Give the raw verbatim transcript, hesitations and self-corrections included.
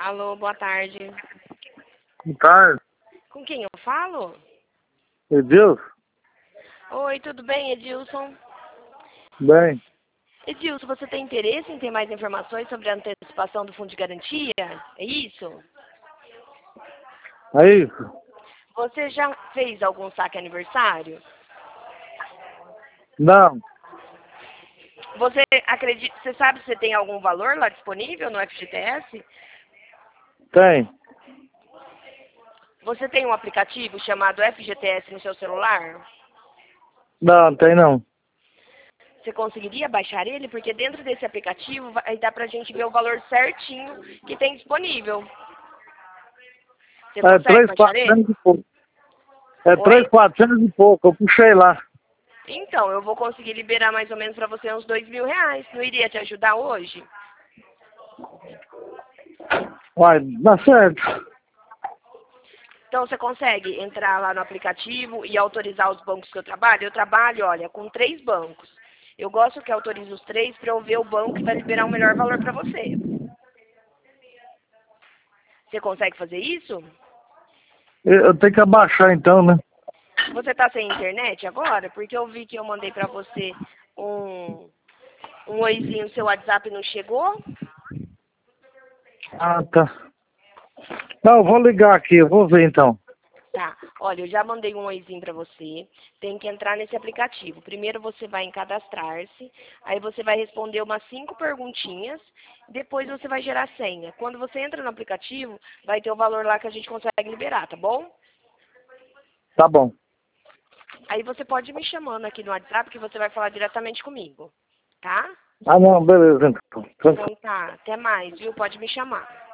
Alô, boa tarde. Boa tarde. Com quem eu falo? Edilson? Oi, tudo bem, Edilson? Bem. Edilson, você tem interesse em ter mais informações sobre a antecipação do fundo de garantia? É isso? É isso? Você já fez algum saque aniversário? Não. Você acredita, você sabe se tem algum valor lá disponível no F G T S? Tem. Você tem um aplicativo chamado F G T S no seu celular? Não, tem não. Você conseguiria baixar ele? Porque dentro desse aplicativo vai dar pra gente ver o valor certinho que tem disponível. Você É consegue três, baixar ele? quatrocentos e pouco. É três, Oi? quatrocentos e pouco. Eu puxei lá. Então, eu vou conseguir liberar mais ou menos pra você uns dois mil reais. Não iria te ajudar hoje? Vai, dá certo. Então, você consegue entrar lá no aplicativo e autorizar os bancos que eu trabalho? Eu trabalho, olha, com três bancos. Eu gosto que autorize os três para eu ver o banco que vai liberar o melhor valor para você. Você consegue fazer isso? Eu, eu tenho que abaixar então, né? Você está sem internet agora? Porque eu vi que eu mandei para você um, um oizinho, seu WhatsApp não chegou? Ah, tá. Não, eu vou ligar aqui. Eu vou ver então. Tá, olha, eu já mandei um oizinho para você, tem que entrar nesse aplicativo. Primeiro você vai em cadastrar-se, aí você vai responder umas cinco perguntinhas, depois você vai gerar senha. Quando você entra no aplicativo, vai ter o valor lá que a gente consegue liberar, tá bom? Tá bom. Aí você pode ir me chamando aqui no WhatsApp que você vai falar diretamente comigo, tá? Ah, não, beleza então. Então tá, até mais, viu? Pode me chamar.